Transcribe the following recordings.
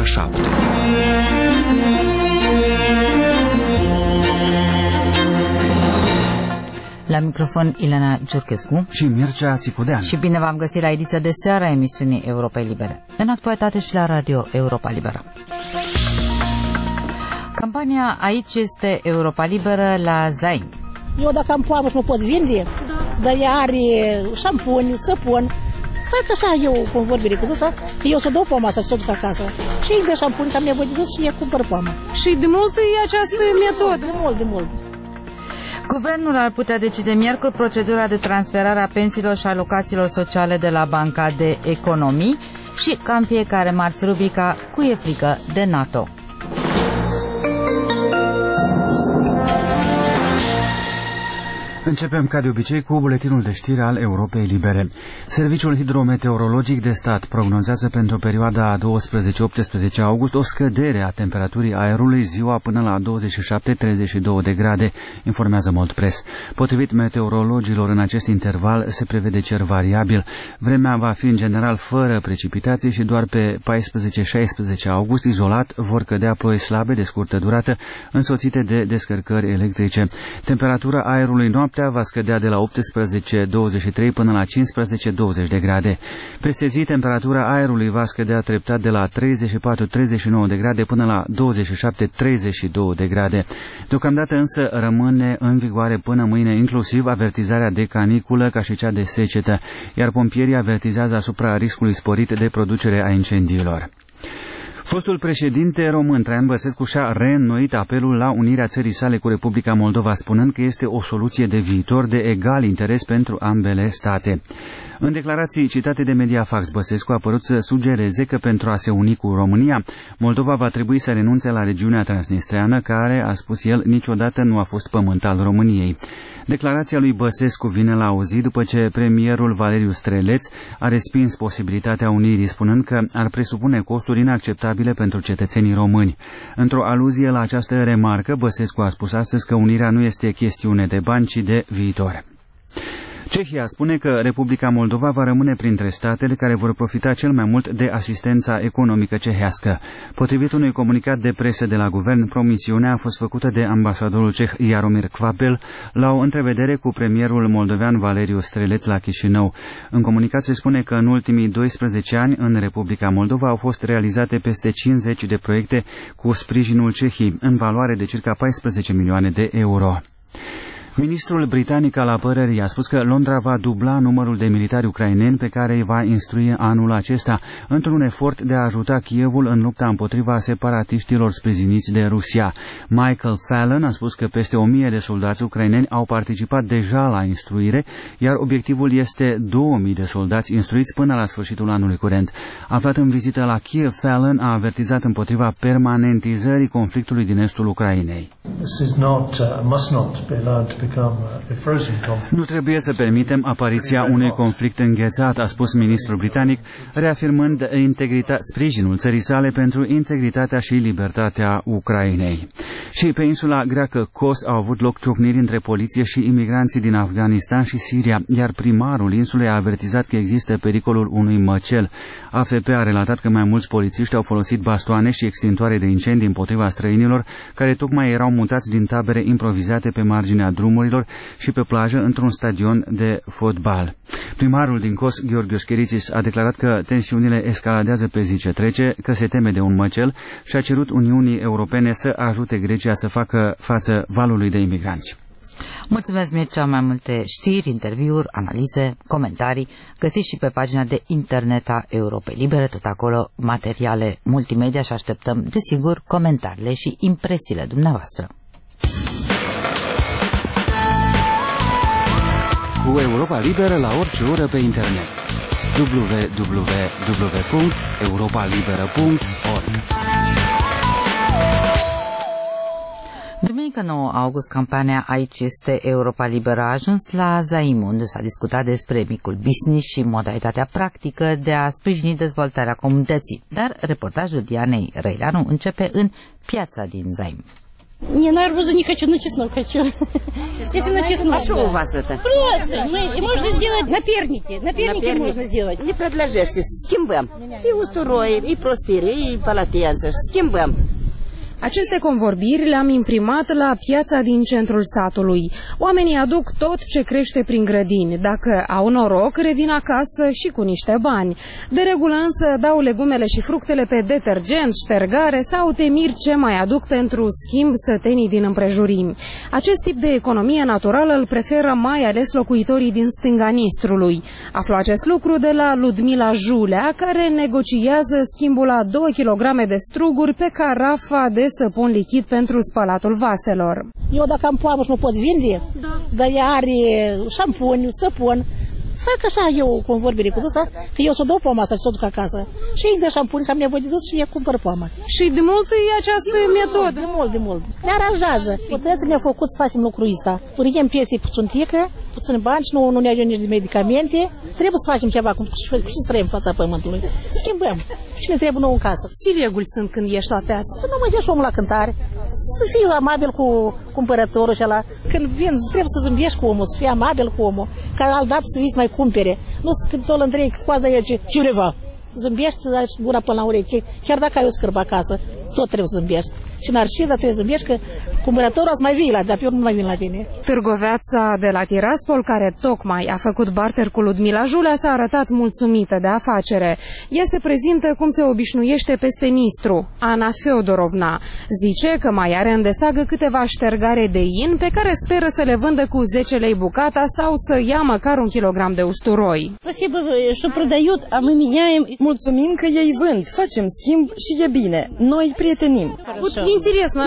7. La microfon Ilena Giurchescu și Mircea Țicudean. Și bine v-am găsit la ediția de seară a emisiunii Europei Libere, în actualitate și la Radio Europa Liberă. Campania Aici este Europa Liberă la Zaim. Eu dacă am poamă și mă pot vinde, dar ea are șampuni, săpun, fac așa eu cu vorbire cu dânsa, că eu să dau poama asta și să o duc acasă. Și îi dă șampuni, că am nevoie de dus și ea cumpăr poama. Și de mult e această metodă? De mult. Guvernul ar putea decide miercuri procedura de transferare a pensiilor și alocațiilor sociale de la Banca de Economii și, ca în fiecare marți, rubrica Cu e frică de NATO. Începem ca de obicei cu buletinul de știri al Europei Libere. Serviciul hidrometeorologic de stat prognozează pentru perioada 12-18 august o scădere a temperaturii aerului ziua până la 27-32 de grade, informează Moldpress. Potrivit meteorologilor, în acest interval se prevede cer variabil. Vremea va fi în general fără precipitații și doar pe 14-16 august, izolat, vor cădea ploi slabe de scurtă durată, însoțite de descărcări electrice. Temperatura aerului noaptea va scădea de la 18-23 până la 15-20 de grade. Peste zi, temperatura aerului va scădea treptat de la 34-39 de grade până la 27-32 de grade. Deocamdată însă rămâne în vigoare până mâine inclusiv avertizarea de caniculă ca și cea de secetă, iar pompierii avertizează asupra riscului sporit de producere a incendiilor. Fostul președinte român Traian Băsescu și-a reînnoit apelul la unirea țării sale cu Republica Moldova, spunând că este o soluție de viitor de egal interes pentru ambele state. În declarații citate de Mediafax, Băsescu a părut să sugereze că pentru a se uni cu România, Moldova va trebui să renunțe la regiunea transnistreană, care, a spus el, niciodată nu a fost pământ al României. Declarația lui Băsescu vine la o zi după ce premierul Valeriu Streleț a respins posibilitatea unirii, spunând că ar presupune costuri inacceptabile pentru cetățenii români. Într-o aluzie la această remarcă, Băsescu a spus astăzi că unirea nu este chestiune de bani, ci de viitor. Cehia spune că Republica Moldova va rămâne printre statele care vor profita cel mai mult de asistența economică cehească. Potrivit unui comunicat de presă de la guvern, promisiunea a fost făcută de ambasadorul ceh Jaromir Kvapel la o întrevedere cu premierul moldovean Valeriu Streleț la Chișinău. În comunicat se spune că în ultimii 12 ani în Republica Moldova au fost realizate peste 50 de proiecte cu sprijinul Cehiei, în valoare de circa 14 milioane de euro. Ministrul britanic al apărării a spus că Londra va dubla numărul de militari ucraineni pe care îi va instrui anul acesta, într-un efort de a ajuta Kievul în lupta împotriva separatiștilor sprijiniți de Rusia. Michael Fallon a spus că peste 1000 de soldați ucraineni au participat deja la instruire, iar obiectivul este 2000 de soldați instruiți până la sfârșitul anului curent. Aflat în vizită la Kiev, Fallon a avertizat împotriva permanentizării conflictului din estul Ucrainei. Nu trebuie să permitem apariția unui conflict înghețat, a spus ministrul britanic, reafirmând sprijinul țării sale pentru integritatea și libertatea Ucrainei. Și pe insula greacă Kos au avut loc ciocniri între poliție și imigranții din Afganistan și Siria, iar primarul insulei a avertizat că există pericolul unui măcel. AFP a relatat că mai mulți polițiști au folosit bastoane și extintoare de incendii împotriva străinilor care tocmai erau mutați din tabere improvizate pe marginea drumurilor și pe plajă într-un stadion de fotbal. Primarul din Kos, Georgios Cherițis, a declarat că tensiunile escaladează pe zi ce trece, că se teme de un măcel și a cerut Uniunii Europene să ajute Grecia să facă față valului de imigranți. Mulțumesc, Mircea. Mai multe știri, interviuri, analize, comentarii găsiți și pe pagina de internet a Europei Libere, tot acolo materiale multimedia și așteptăm, desigur, comentariile și impresiile dumneavoastră. Cu Europa Liberă la orice oră pe internet. www.europalibera.org. Duminică 9 august, campania Aici este Europa Liberă a ajuns la Zaim, unde s-a discutat despre micul business și modalitatea practică de a sprijini dezvoltarea comunității. Dar reportajul Dianei Răileanu începe în piața din Zaim. Не, на арбузы не хочу, но чеснок хочу. Если на чеснок. А что у вас это? Просто. Можно сделать наперники. Наперники можно сделать. Не предложите, schimbăm. Și usturoi, și prostire, și palateanță, schimbăm. Aceste convorbiri le-am imprimat la piața din centrul satului. Oamenii aduc tot ce crește prin grădini. Dacă au noroc, revin acasă și cu niște bani. De regulă însă dau legumele și fructele pe detergent, ștergare sau temiri ce mai aduc pentru schimb sătenii din împrejurimi. Acest tip de economie naturală îl preferă mai ales locuitorii din stânga Nistrului. Aflu acest lucru de la Ludmila Julea, care negociază schimbul la 2 kg de struguri pe carafa de săpun lichid pentru spălatul vaselor. Eu dacă am poamă și mă pot vinde, dar ea are șampuniu, săpun, fac așa eu convorbire cu dânsa, că eu să o dau poama asta și să o duc acasă. Și îi dă șampuni, că am nevoie de dâns și ea cumpăr poama. Și de mult e această metodă? De mult. Ne aranjează. Trebuie să ne-a făcut să facem lucrul ăsta. Uriem piesei puțuntică, puțin bani și nu ne ajunge de medicamente. Trebuie să facem ceva, și să trăim în fața pământului. Schimbăm. Și ne trebuie nou în casă. Și reguli sunt când ieși la piață? Să nu mă ieși omul la cântare. Să fii amabil cu cumpărătorul și ăla. Când vin, trebuie să zâmbești cu omul, să fii amabil cu omul. Ca altdată să vii să mai cumpere. Nu să când tot îl întrebi cât coadă el, ce ureva. Zâmbești, să ai gura până la ureche. Chiar dacă ai o scârbă acasă, tot trebuie să zâmbești. Și n-ar ști, dar trebuie să zâmbești că cumpărătorul să mai vii la, dar pe urmă nu mai vin la tine. Târgoveața de la Tiraspol, care tocmai a făcut barter cu Ludmila Julea, s-a arătat mulțumită de afacere. Ea se prezintă cum se obișnuiește peste Nistru, Ana Feodorovna. Zice că mai are în desagă câteva ștergare de in pe care speră să le vândă cu 10 lei bucata sau să ia măcar 1 kilogram de usturoi. Mulțumim că ei vând, facem schimb și e bine. Noi prietenim. Интересно,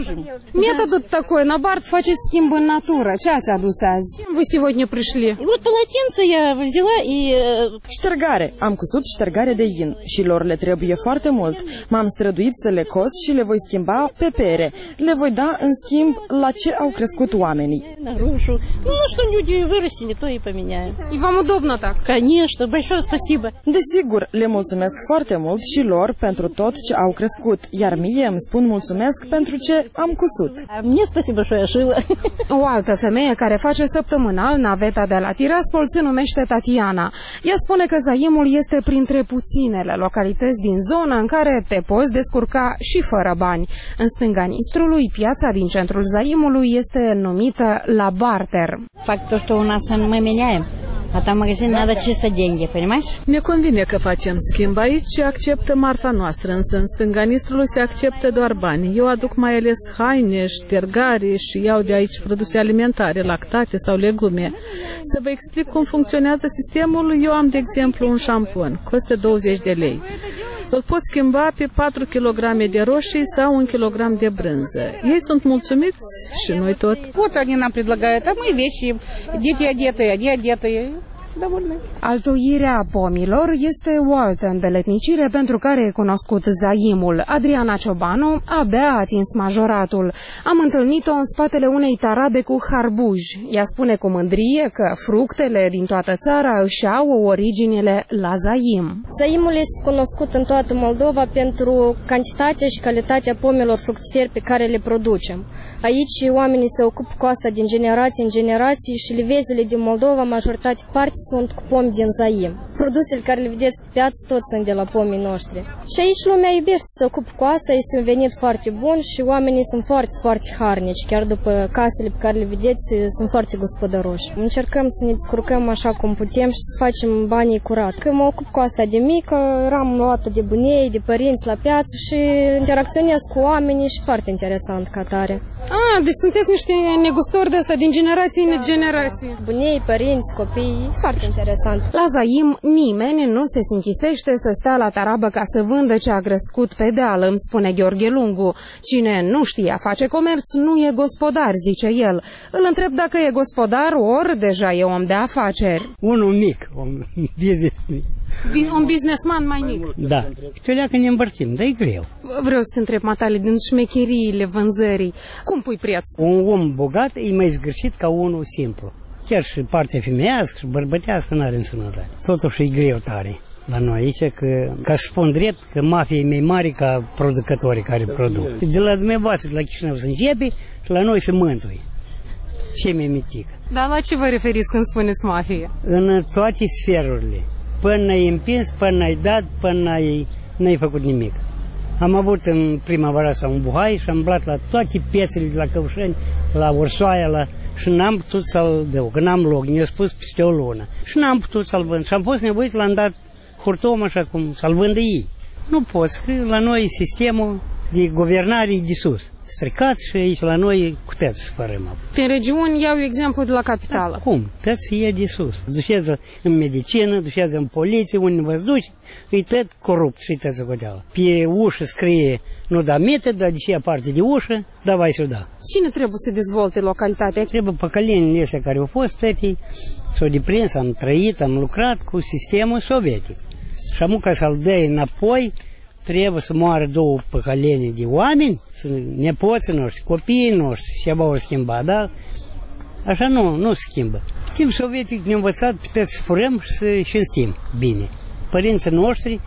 метод такой, на барт faceți schimb în natură. Ce ați adus azi? Вы сегодня пришли? Вот полотенце я взяла и... Ștergare. Am cusut ștergare de in și lor le trebuie foarte mult. M-am străduit să le cos și le voi schimba pe pere. Le voi da în schimb la ce au crescut oamenii. На грушу. Ну, что люди вырастили, то и поменяем. И вам удобно так? Конечно, большое спасибо. Desigur, le mulțumesc foarte mult și lor pentru tot ce au crescut, iar mie îmi spun mulțumesc pentru ce am cusut. Мне спасибо, что я шила. O altă femeie care face săptămânal naveta de la Tiraspol se numește Tatiana. Ea spune că Zaimul este printre puținele localități din zonă în care te poți descurca și fără bani. În stânga Nistrului, piața din centrul Zaimului este numită la barter. Fac tot ce у нас мы меняем. А там в магазин надо чисто деньги, понимаешь? Ne convine că facem schimb. Aici acceptă marfa noastră, însă în stânga Nistrului se acceptă doar bani. Eu aduc mai ales haine, ștergare și iau de aici produse alimentare, lactate sau legume. Să vă explic cum funcționează sistemul, eu am de exemplu un șampun, costă 20 de lei. Îl pot schimba pe 4 kg de roșii sau 1 kg de brânză. Ei sunt mulțumiți și noi tot. Вот они нам предлагают, а мы вещи, дети одетые, они одетые. Довольны. Altoirea pomilor este o altă îndeletnicire pentru care e cunoscut Zaimul. Adriana Ciobanu abia a atins majoratul. Am întâlnit-o în spatele unei tarabe cu harbuj. Ea spune cu mândrie că fructele din toată țara își au originile la Zaim. Zaimul este cunoscut în toată Moldova pentru cantitatea și calitatea pomilor fructiferi pe care le producem. Aici oamenii se ocupă cu asta din generație în generație și livezele din Moldova, majoritate parte, sunt cu pomi din Zaim. Produsele care le vedeți pe piață tot sunt de la pomii noștri. Și aici lumea iubește să se ocupă cu asta, este un venit foarte bun și oamenii sunt foarte, foarte harnici. Chiar după casele pe care le vedeți, sunt foarte gospodăroși. Încercăm să ne descurcăm așa cum putem și să facem banii curat. Când mă ocup cu asta de mică, eram luată de bunei, de părinți la piață și interacționez cu oamenii și foarte interesant ca tare. Deci sunteți niște negustori de asta din generație în generație. Bunei, părinți, copii, foarte interesant. La Zaim nimeni nu se închisește să stea la tarabă ca să vândă ce a crescut pe deal, îmi spune Gheorghe Lungu. Cine nu știe a face comerț nu e gospodar, zice el. Îl întreb dacă e gospodar ori deja e om de afaceri. Unul mic, un business mic. Un businessman mai mic. Da. Câteodată ne împărțim, dar e greu. Vreau să te întreb, Matale, din șmecheriile vânzării, cum pui preț? Un om bogat e mai zgârșit ca unul simplu. Chiar și partea femeiască și bărbătească n-are în sănătate. Totuși e greu tare. la noi aici, că, ca să spun drept, că mafia e mai mare ca producătorii care produc. De la dumneavoastră, de la Chișinău se începe și la noi se mântuie. Ce mai mitică. Dar la ce vă referiți când spuneți mafie? În toate sferurile. Până n-ai împins, până n-ai dat, până n-ai făcut nimic. Am avut în primăvara asta un buhai și am umblat la toate piețele de la Căușeni, la Ursoaia, și n-am putut să-l dau, că n-am loc, mi-a spus peste o lună. Și n-am putut să-l vând. Și am fost nevoit, l-am dat hurtom așa cum să-l vândă ei. Nu poți, că la noi sistemul de guvernare e de sus. Stricat și aici la noi cu tăți fărăm. Prin regiuni iau exemplu de la capitală. Da, cum? Tăți e de sus. Dușează în medicină, dușează în poliție, unde vă duci, e tot corupt și tăți godeală. Pe ușă scrie, nu da mete, dar de ce parte de ușă, davai săuda. Cine trebuie să dezvolte localitatea? Trebuie păcălenile astea care au fost tătii, s-au deprins, am trăit, am lucrat cu sistemul sovietic. Și amu ca să-l dai înapoi, trebuie să moară două păcălenii de oameni, nepoții noștri, copiii noștri, ceva o schimba, dar așa nu se schimbă. Timp sovietic ne-a învățat pe să furăm și să cinstim bine. Părinții noștri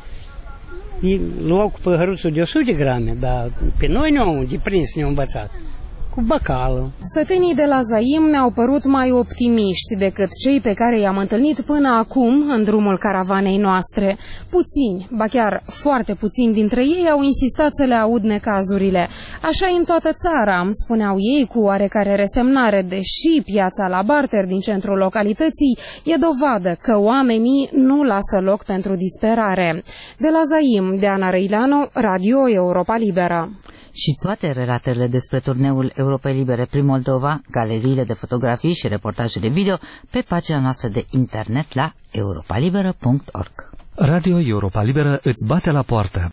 luau cu păhăruțul de 100 grame, dar pe noi ne-au deprins, ne-au învățat. Cu bacalul. Sătenii de la Zaim mi-au părut mai optimiști decât cei pe care i-am întâlnit până acum în drumul caravanei noastre. Puțini, ba chiar foarte puțini dintre ei au insistat să le aud necazurile. Așa în toată țara, îmi spuneau ei cu oarecare resemnare, deși piața la barter din centrul localității e dovadă că oamenii nu lasă loc pentru disperare. De la Zaim, Deana Răileanu, Radio Europa Liberă. Și toate relatările despre turneul Europei Libere prin Moldova, galeriile de fotografii și reportajele video pe pagina noastră de internet la europalibera.org. Radio Europa Liberă îți bate la poartă.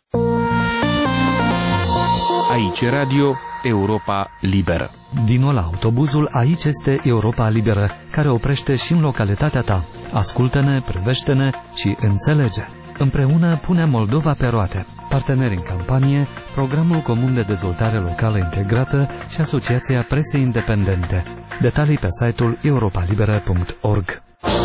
Aici Radio Europa Liberă. Vino la autobuzul Aici este Europa Liberă, care oprește și în localitatea ta. Ascultă-ne, privește-ne și înțelege. Împreună punem Moldova pe roate. Parteneri în campanie, Programul Comun de Dezvoltare Locală Integrată și Asociația Presei Independente. Detalii pe site-ul europalibera.org.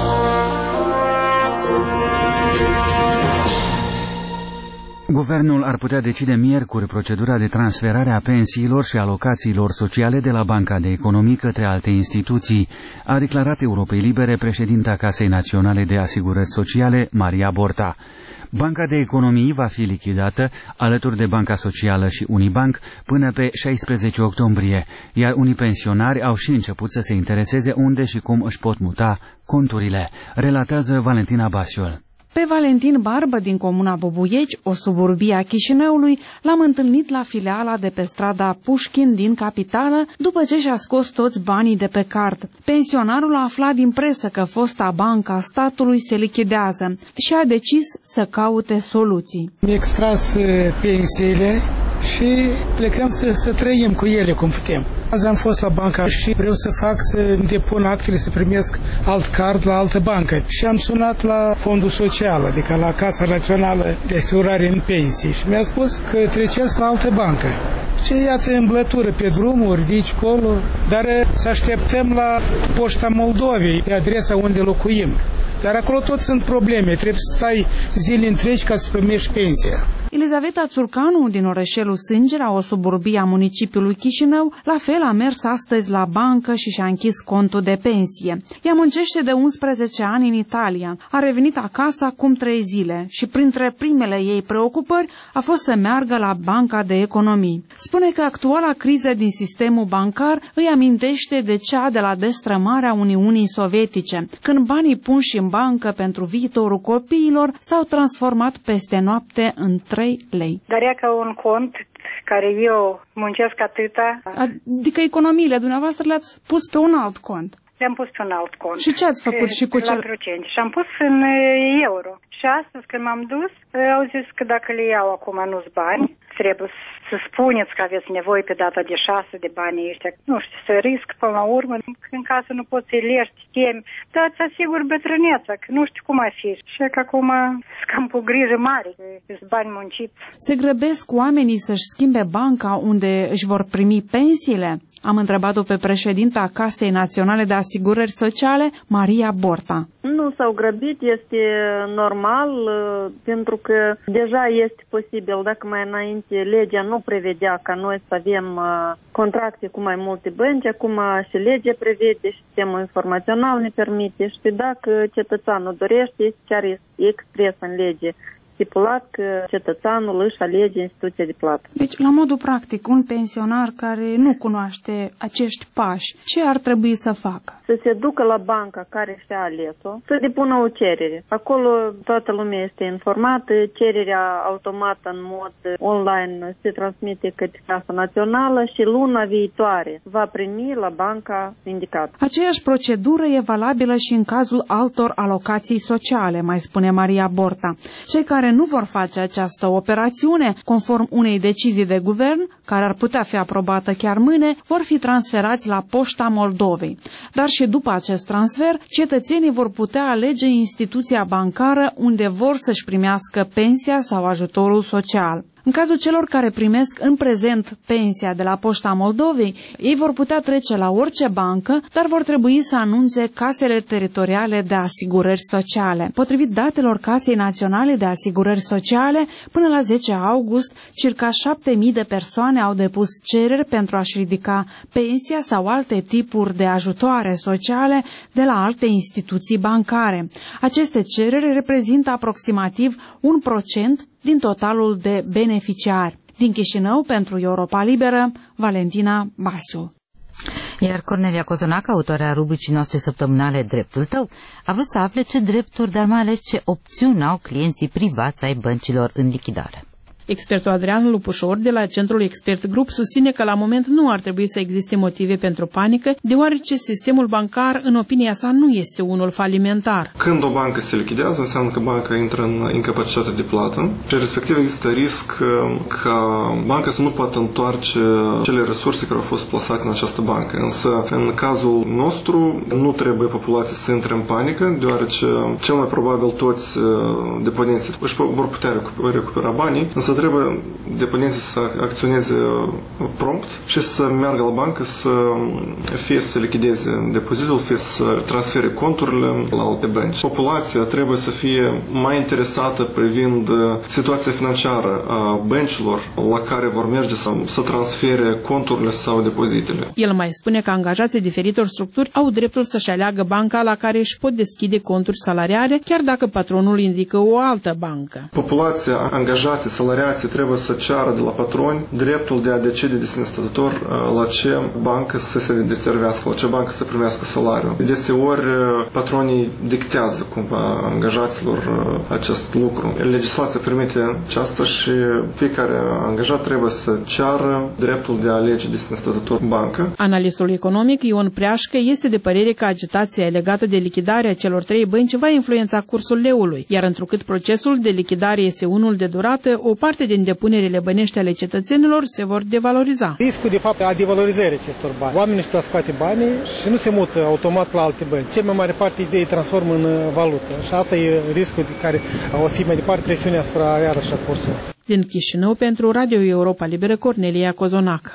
Guvernul ar putea decide miercuri procedura de transferare a pensiilor și alocațiilor sociale de la Banca de Economii către alte instituții, a declarat Europei Libere președinta Casei Naționale de Asigurări Sociale, Maria Borta. Banca de Economii va fi lichidată alături de Banca Socială și Unibank până pe 16 octombrie, iar unii pensionari au și început să se intereseze unde și cum își pot muta conturile, relatează Valentina Basiol. Pe Valentin Barbă din comuna Bobuieci, o suburbie a Chișinăului, l-am întâlnit la filiala de pe strada Pușkin din capitală, după ce și-a scos toți banii de pe card. Pensionarul a aflat din presă că fosta banca statului se lichidează și a decis să caute soluții. Mi-a extras pensiile și plecăm să trăim cu ele cum putem. Azi am fost la banca și vreau să fac să depun actele să primesc alt card la altă bancă. Și am sunat la Fondul Social, adică la Casa Națională de Asigurare în Pensii și mi-a spus că treceți la altă bancă. Ce iată îmblătură pe drumuri, vici colo, dar să așteptăm la Poșta Moldovei, pe adresa unde locuim. Dar acolo tot sunt probleme, trebuie să stai zile întregi ca să primești pensia. Elizaveta Țurcanu din orășelul Sângera, o suburbie a municipiului Chișinău, la fel a mers astăzi la bancă și și-a închis contul de pensie. Ea muncește de 11 ani în Italia. A revenit acasă acum 3 zile și printre primele ei preocupări a fost să meargă la Banca de Economii. Spune că actuala criză din sistemul bancar îi amintește de cea de la destrămarea Uniunii Sovietice, când banii punși în bancă pentru viitorul copiilor s-au transformat peste noapte în 3 lei. Dar e ca un cont care eu muncesc atâta. Adică economiile dumneavoastră le-ați pus pe un alt cont. Le-am pus pe un alt cont. Și ce ați făcut și cu ce? La procent. Și am pus în euro. Și astăzi când m-am dus, au zis că dacă le iau acum nu-s bani, trebuie să spuneți că aveți nevoie pe data de 6 de bani ăștia. Nu știu, să risc până la urmă, că în casă nu poți să-i lești, temi, dar îți asigur bătrâneța, că nu știu cum ar fi. Și că acum scam cu grijă mare, că sunt bani munciți. Se grăbesc oamenii să-și schimbe banca unde își vor primi pensiile? Am întrebat-o pe președinta Casei Naționale de Asigurări Sociale, Maria Borta. Nu s-au grăbit, este normal, pentru că deja este posibil, dacă mai înainte legea nu prevedea ca noi să avem contracte cu mai multe bănci, acum și legea prevede și sistemul informațional ne permite și dacă cetățeanul dorește, este chiar expres în lege stipulat că cetățeanul își alege instituția de plată. Deci, la modul practic, un pensionar care nu cunoaște acești pași, ce ar trebui să facă? Să se ducă la banca care și-a ales-o, să depună o cerere. Acolo toată lumea este informată, cererea automată în mod online se transmite către Casa Națională și luna viitoare va primi la banca indicată. Aceeași procedură e valabilă și în cazul altor alocații sociale, mai spune Maria Borta. Cei care nu vor face această operațiune, conform unei decizii de guvern, care ar putea fi aprobată chiar mâine, vor fi transferați la Poșta Moldovei. Dar și după acest transfer, cetățenii vor putea alege instituția bancară unde vor să-și primească pensia sau ajutorul social. În cazul celor care primesc în prezent pensia de la Poșta Moldovei, ei vor putea trece la orice bancă, dar vor trebui să anunțe casele teritoriale de asigurări sociale. Potrivit datelor Casei Naționale de Asigurări Sociale, până la 10 august, circa 7.000 de persoane au depus cereri pentru a-și ridica pensia sau alte tipuri de ajutoare sociale de la alte instituții bancare. Aceste cereri reprezintă aproximativ 1% din totalul de beneficiari. Din Chișinău, pentru Europa Liberă, Valentina Basiu. Iar Cornelia Cozonac, autoarea rubricii noastre săptămânale Dreptul Tău, a vrut să afle ce drepturi, dar mai ales ce opțiuni au clienții privați ai băncilor în lichidare. Expertul Adrian Lupușor de la Centrul Expert Group susține că la moment nu ar trebui să existe motive pentru panică, deoarece sistemul bancar, în opinia sa, nu este unul falimentar. Când o bancă se lichidează, înseamnă că banca intră în incapacitate de plată și respectiv există risc ca banca să nu poată întoarce cele resurse care au fost plasate în această bancă. Însă, în cazul nostru, nu trebuie populația să intre în panică, deoarece cel mai probabil toți deponenții își vor putea recupera banii, însă trebuie deponenții să acționeze prompt și să meargă la bancă fie să lichideze depozitul, fie să transfere conturile la alte bănci. Populația trebuie să fie mai interesată privind situația financiară a băncilor la care vor merge să transfere conturile sau depozitele. El mai spune că angajații diferitor structuri au dreptul să-și aleagă banca la care își pot deschide conturi salariare, chiar dacă patronul indică o altă bancă. Populația, angajații, salariații trebuie să ceară de la patroni dreptul de a decide de sine stătător la ce bancă să se deservească, la ce bancă să primească salariul. Deseori patronii dictează cumva angajaților acest lucru. Legislația permite aceasta și fiecare angajat trebuie să ceară dreptul de a alege de sine stătător bancă. Analistul economic Ion Preașcă este de părere că agitația legată de lichidarea celor 3 bănci va influența cursul leului, iar întrucât procesul de lichidare este unul de durată, o parte din depunerile bănești ale cetățenilor se vor devaloriza. Riscul de fapt a devalorizării acestor bani. Oamenii își scoate banii și nu se mută automat la alte bănci. Cea mai mare parte ei transformă în valută și asta e riscul de care o să mai departe presiunea asupra iarăși a cursului. Din Chișinău, pentru Radio Europa Liberă, Cornelia Cozonac.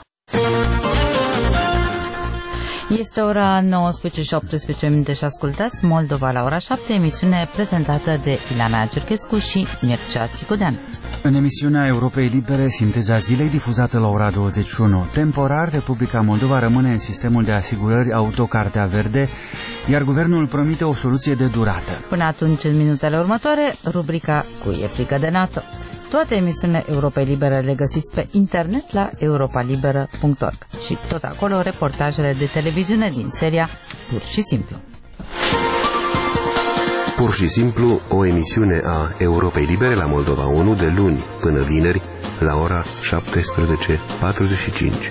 Este ora 19:18 și ascultați Moldova la ora 7, emisiune prezentată de Ilana Cerchescu și Mircea Țicodean. În emisiunea Europei Libere, Sinteza Zilei, difuzată la ora 21. Temporar, Republica Moldova rămâne în sistemul de asigurări Autocartea Verde, iar guvernul promite o soluție de durată. Până atunci, în minutele următoare, rubrica Cu e frică de NATO. Toate emisiunile Europei Libere le găsiți pe internet la europalibera.org și tot acolo reportajele de televiziune din seria Pur și Simplu. Pur și Simplu, o emisiune a Europei Libere la Moldova 1 de luni până vineri la ora 17:45.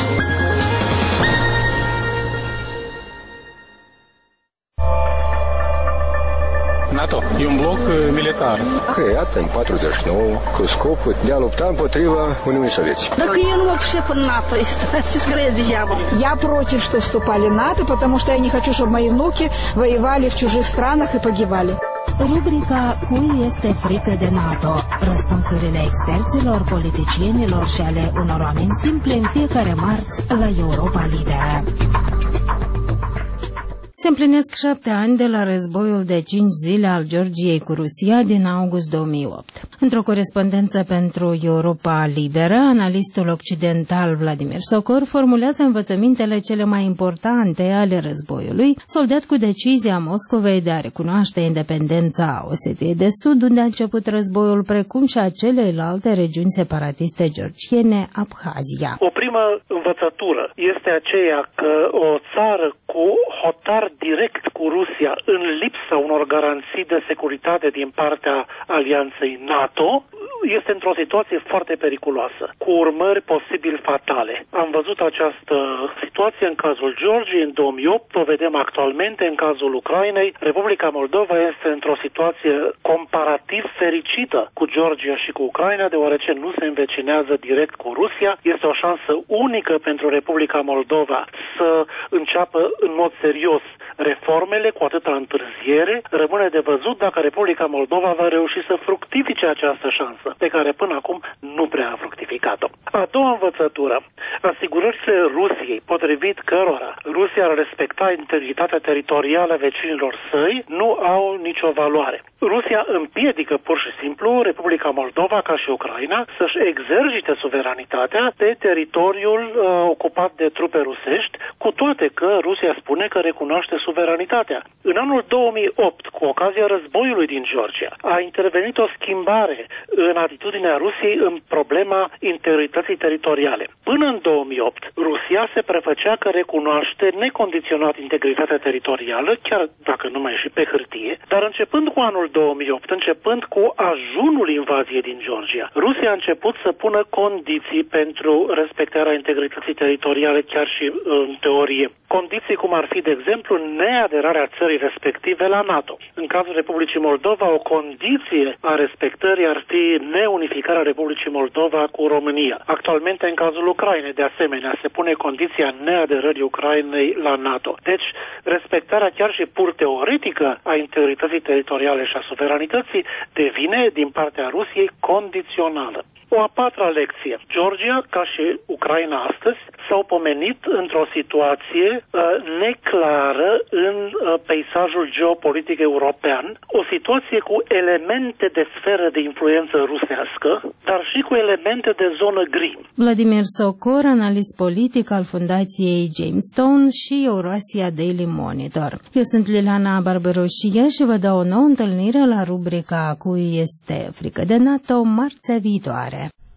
NATO e un bloc militar creat în 49 cu scopul de a lupta împotriva Uniunii Sovietice. Так я не вообще по НАТО, скорее дьявол. Я против, что вступали в НАТО, потому что я не хочу, чтобы мои внуки воевали в чужих странах и погибали. Rubrica Cui este frică de NATO? Răspunsurile experților, politicienilor și ale unor oameni simple în fiecare marți la Europa Liberă. Se împlinesc 7 ani de la războiul de 5 zile al Georgiei cu Rusia din august 2008. Într-o corespondență pentru Europa Liberă, analistul occidental Vladimir Sokor formulează învățămintele cele mai importante ale războiului, soldat cu decizia Moscovei de a recunoaște independența Osetiei de Sud, unde a început războiul, precum și a celelalte regiuni separatiste georgiene, Abhazia. O primă învățătură este aceea că o țară cu hotar direct cu Rusia, în lipsa unor garanții de securitate din partea alianței NATO, este într-o situație foarte periculoasă, cu urmări posibil fatale. Am văzut această situație în cazul Georgiei în 2008, o vedem actualmente în cazul Ucrainei. Republica Moldova este într-o situație comparativ fericită cu Georgia și cu Ucraina, deoarece nu se învecinează direct cu Rusia. Este o șansă unică pentru Republica Moldova să înceapă în mod serios reformele cu atâta întârziere. Rămâne de văzut dacă Republica Moldova va reuși să fructifice această șansă, pe care până acum nu prea a fructificat-o. A doua învățătură, asigurările Rusiei, potrivit cărora Rusia ar respecta integritatea teritorială a vecinilor săi, nu au nicio valoare. Rusia împiedică pur și simplu Republica Moldova, ca și Ucraina, să-și exercite suveranitatea pe teritoriul ocupat de trupe rusești, cu toate că Rusia spune că recunoaște suveranitatea. În anul 2008, cu ocazia războiului din Georgia, a intervenit o schimbare în atitudinea Rusiei în problema integrității teritoriale. Până în 2008, Rusia se prefăcea că recunoaște necondiționat integritatea teritorială, chiar dacă nu mai e și pe hârtie, dar începând cu anul 2008, începând cu ajunul invaziei din Georgia, Rusia a început să pună condiții pentru respectarea integrității teritoriale, chiar și în teorie. Condiții cum ar fi, de exemplu, neaderarea țării respective la NATO. În cazul Republicii Moldova, o condiție a respectării ar fi neunificarea Republicii Moldova cu România. Actualmente, în cazul Ucrainei, de asemenea, se pune condiția neaderării Ucrainei la NATO. Deci, respectarea chiar și pur teoretică a integrității teritoriale și a suveranității devine, din partea Rusiei, condițională. O a patra lecție. Georgia, ca și Ucraina astăzi, s-au pomenit într-o situație neclară în peisajul geopolitic european, o situație cu elemente de sferă de influență rusească, dar și cu elemente de zonă gri. Vladimir Sokor, analist politic al Fundației James Stone și Eurasia Daily Monitor. Eu sunt Liliana Barberoșie și vă dau o nouă întâlnire la rubrica Cui este frică de NATO marțea viitoare.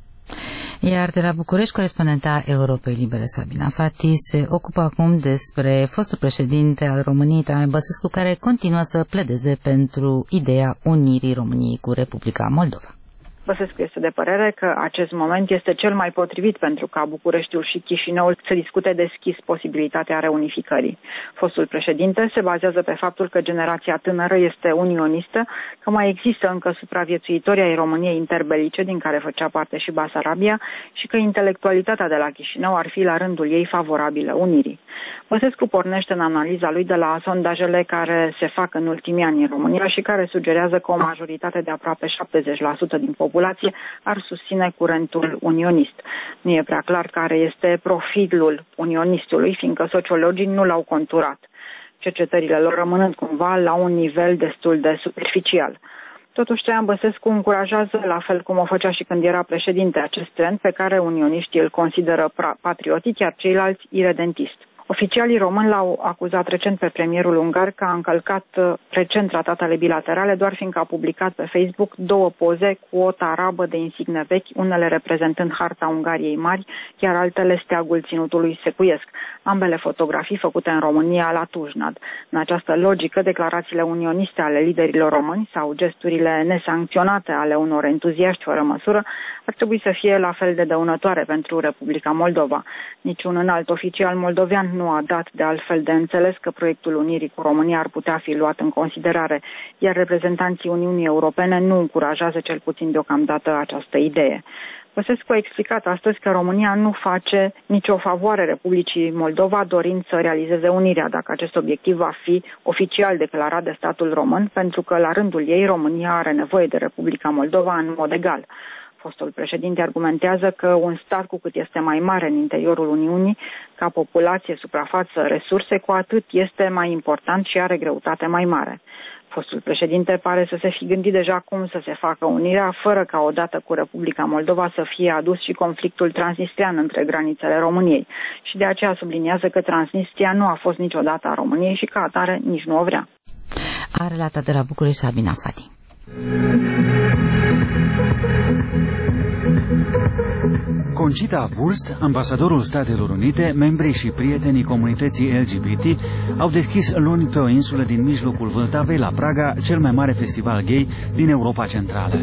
Iar de la București, corespondenta Europei Libere Sabina Fati se ocupă acum despre fostul președinte al României, Traian Băsescu, care continuă să pledeze pentru ideea unirii României cu Republica Moldova. Băsescu este de părere că acest moment este cel mai potrivit pentru ca Bucureștiul și Chișinăul să discute deschis posibilitatea reunificării. Fostul președinte se bazează pe faptul că generația tânără este unionistă, că mai există încă supraviețuitori ai României interbelice, din care făcea parte și Basarabia, și că intelectualitatea de la Chișinău ar fi la rândul ei favorabilă unirii. Băsescu pornește în analiza lui de la sondajele care se fac în ultimii ani în România și care sugerează că o majoritate de aproape 70% din populație ar susține curentul unionist. Nu e prea clar care este profilul unionistului, fiindcă sociologii nu l-au conturat, cercetările lor rămânând cumva la un nivel destul de superficial. Totuși, Traian Băsescu încurajează, la fel cum o făcea și când era președinte, acest trend pe care unioniștii îl consideră patriotic, iar ceilalți iredentist. Oficialii români l-au acuzat recent pe premierul ungar că a încălcat recent tratatele bilaterale doar fiindcă a publicat pe Facebook 2 poze cu o tarabă de insigne vechi, unele reprezentând harta Ungariei mari, iar altele steagul ținutului secuiesc, ambele fotografii făcute în România la Tujnad. În această logică, declarațiile unioniste ale liderilor români sau gesturile nesancționate ale unor entuziaști fără măsură ar trebui să fie la fel de dăunătoare pentru Republica Moldova. Niciun înalt oficial moldovean nu a dat de altfel de înțeles că proiectul unirii cu România ar putea fi luat în considerare, iar reprezentanții Uniunii Europene nu încurajează cel puțin deocamdată această idee. Băsescu a explicat astăzi că România nu face nicio favoare Republicii Moldova dorind să realizeze unirea, dacă acest obiectiv va fi oficial declarat de statul român, pentru că la rândul ei România are nevoie de Republica Moldova în mod egal. Fostul președinte argumentează că un stat cu cât este mai mare în interiorul Uniunii, ca populație, suprafață, resurse, cu atât este mai important și are greutate mai mare. Fostul președinte pare să se fi gândit deja cum să se facă unirea, fără ca odată cu Republica Moldova să fie adus și conflictul transnistrian între granițele României. Și de aceea subliniază că Transnistria nu a fost niciodată a României și ca atare nici nu o vrea. A relatat de la București Sabina Fati. Conchita Wurst, ambasadorul Statelor Unite, membrii și prietenii comunității LGBT au deschis luni pe o insulă din mijlocul Vltavei, la Praga, cel mai mare festival gay din Europa Centrală.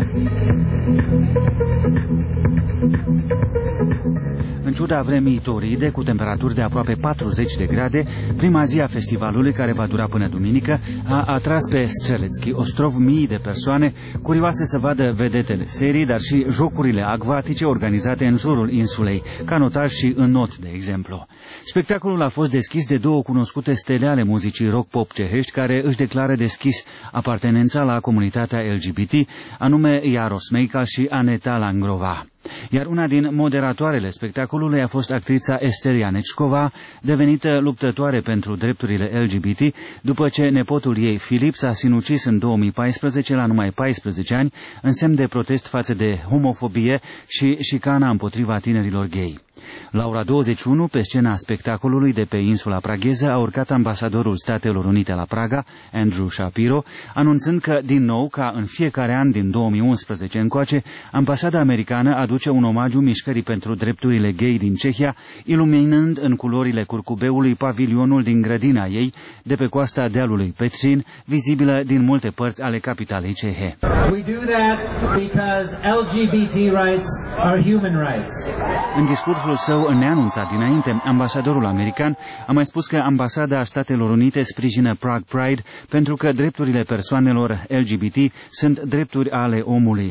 În ciuda vremii toride, cu temperaturi de aproape 40 de grade, prima zi a festivalului, care va dura până duminică, a atras pe Strzelecki Ostrov mii de persoane curioase să vadă vedetele serii, dar și jocurile acvatice organizate în jurul insulei, canotaj și înot, de exemplu. Spectacolul a fost deschis de două cunoscute stele ale muzicii rock-pop cehești, care își declară deschis apartenența la comunitatea LGBT, anume Jaros Meikal și Aneta Langrova. Iar una din moderatoarele spectacolului a fost actrița Ester Janečková, devenită luptătoare pentru drepturile LGBT, după ce nepotul ei, Filip, s-a sinucis în 2014 la numai 14 ani, în semn de protest față de homofobie și șicana împotriva tinerilor gay. La ora 21, pe scena spectacolului de pe insula pragheză, a urcat ambasadorul Statelor Unite la Praga, Andrew Shapiro, anunțând că, din nou, ca în fiecare an din 2011 încoace, ambasada americană aduce un omagiu mișcării pentru drepturile gay din Cehia, iluminând în culorile curcubeului pavilionul din grădina ei, de pe coasta dealului Petrin, vizibilă din multe părți ale capitalei cehe. We do that because LGBT rights are human rights. În discursul său neanunțat dinainte, ambasadorul american a mai spus că ambasada Statelor Unite sprijină Prague Pride pentru că drepturile persoanelor LGBT sunt drepturi ale omului.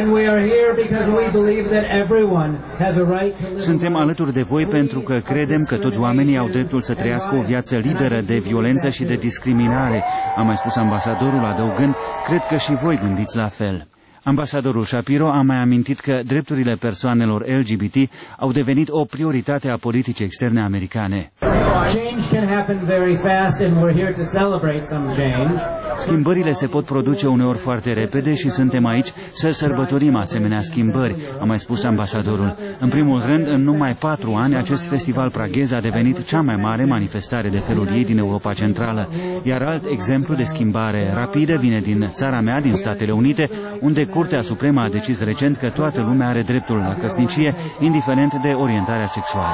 Suntem alături de voi pentru că credem că toți oamenii au dreptul să trăiască o viață liberă de violență și de discriminare, a mai spus ambasadorul, adăugând, cred că și voi gândiți la fel. Ambasadorul Shapiro a mai amintit că drepturile persoanelor LGBT au devenit o prioritate a politicii externe americane. Schimbările se pot produce uneori foarte repede și suntem aici să sărbătorim asemenea schimbări, a mai spus ambasadorul. În primul rând, în numai 4 ani, acest festival praghez a devenit cea mai mare manifestare de felul ei din Europa Centrală. Iar alt exemplu de schimbare rapidă vine din țara mea, din Statele Unite, unde Curtea Supremă a decis recent că toată lumea are dreptul la căsnicie, indiferent de orientarea sexuală.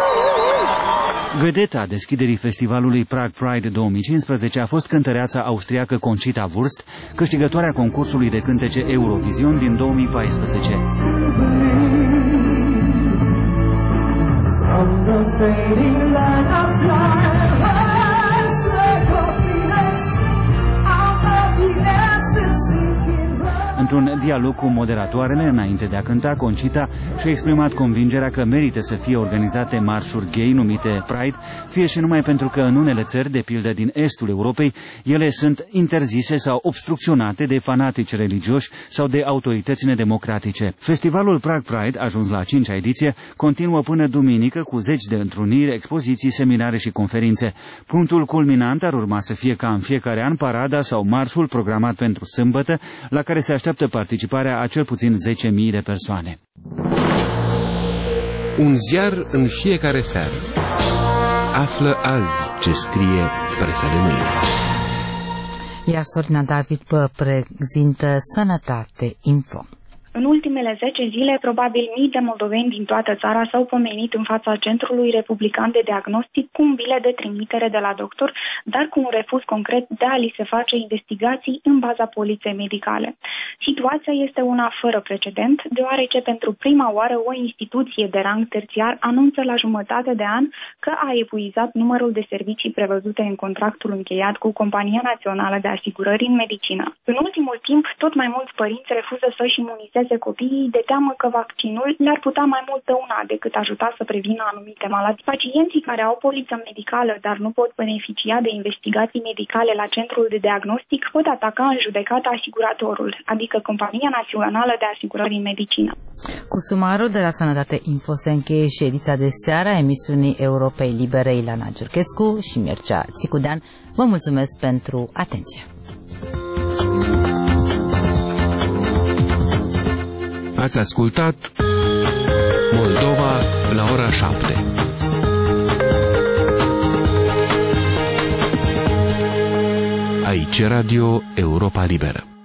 Vedeta deschiderii festivalului Prague Pride 2015 a fost cântăreața austriacă Conchita Wurst, câștigătoarea concursului de cântece Eurovision din 2014. Într-un dialog cu moderatoarele, înainte de a cânta, Conchita și-a exprimat convingerea că merită să fie organizate marșuri gay numite Pride, fie și numai pentru că în unele țări, de pildă din estul Europei, ele sunt interzise sau obstrucționate de fanatici religioși sau de autorități nedemocratice. Festivalul Prague Pride, ajuns la 5-a ediție, continuă până duminică cu zeci de întruniri, expoziții, seminare și conferințe. Punctul culminant ar urma să fie ca în fiecare an parada sau marșul programat pentru sâmbătă, la care se așteaptă participarea a cel puțin 10.000 de persoane. Un ziar în fiecare seară. Află azi ce scrie presa de mâine. Iar Sorina David vă prezintă Sănătate Info. În ultimele 10 zile, probabil mii de moldoveni din toată țara s-au pomenit în fața Centrului Republican de Diagnostic cu un bilet de trimitere de la doctor, dar cu un refuz concret de a li se face investigații în baza poliței medicale. Situația este una fără precedent, deoarece pentru prima oară o instituție de rang terțiar anunță la jumătate de an că a epuizat numărul de servicii prevăzute în contractul încheiat cu Compania Națională de Asigurări în Medicină. În ultimul timp, tot tot mai mulți părinți refuză să-și imunizeze copiii de teamă că vaccinul le-ar putea mai mult dăuna decât ajuta să prevină anumite maladii. Pacienții care au poliță medicală, dar nu pot beneficia de investigații medicale la centrul de diagnostic, pot ataca în judecată asiguratorul, adică Compania Națională de Asigurări în Medicină. Cu sumarul de la Sănătate Info se încheie și ediția de seară a emisiunii Europei Libere. Ilana Giurchescu și Mircea Țicudean vă mulțumesc pentru atenție. Ați ascultat Moldova la ora 7. Aici Radio Europa Liberă.